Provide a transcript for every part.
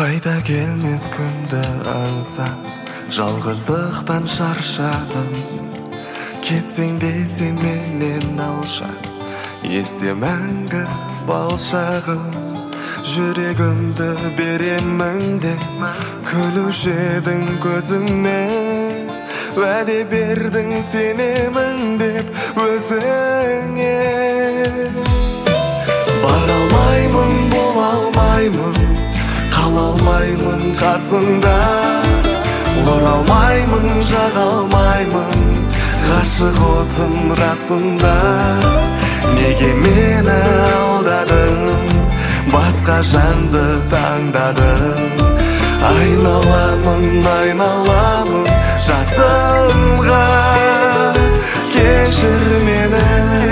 Қайта келмес күнді аңсап, жалғыздықтан шаршадым. Кетсең де сен менен алшақ, есте мәңгі балшағым. Жүрегімді беремін деп күлуші едің көзіме. Уәде бердің сенемін деп өзіңе. Бара алмаймын, бола алмаймын, қала алмаймын қасыңда. Оралмаймын, жаға алмаймын, ғашық отым расында. Неге мені алдадың, басқа жанды таңдадың? Айналамын, айналамын жасымға, кешір мені.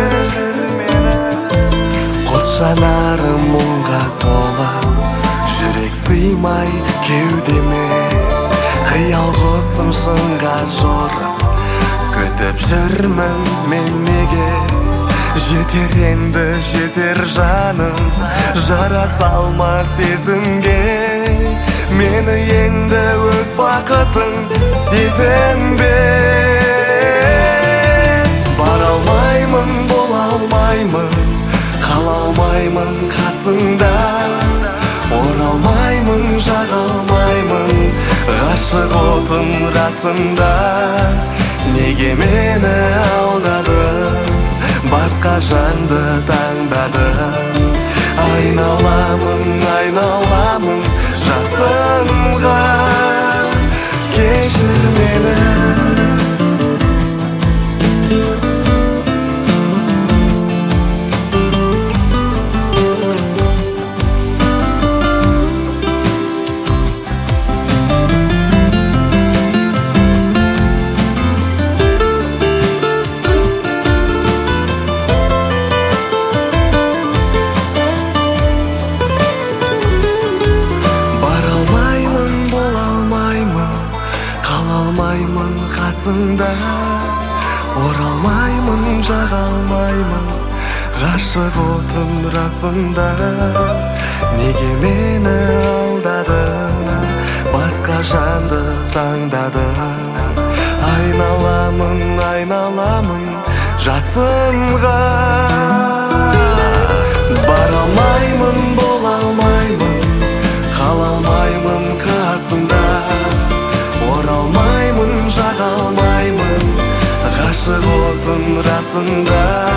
Қос жанарым мұңға тола, жүрек сыймай кеудеме. Қиял құсым шыңға жорып, күтіп жүрмін мен неге. Жетер енді жетер жаным, жара салма сезімге. Мені енді өз бақытың сезінбе. Бара алмаймын, бола алмаймын, қала алмаймын қасыңда. Оралмаймын, жаға алмаймын, ғашық отым расында. Неге мені алдадың, басқа жанды таңдадың? Айналамын, айналамын жасымға, кешір мені. Оралмаймын қасыңда, оралмаймын, жаға алмаймын, ғашық отым расында. Неге мені алдадың, басқа жанды таңдадың? Айналамын, айналамын жасымға. Бара алмаймын, бола алмаймын, қала алмаймын қасыңда. Оралмаймын, жаға алмаймын, ғашық отым расында.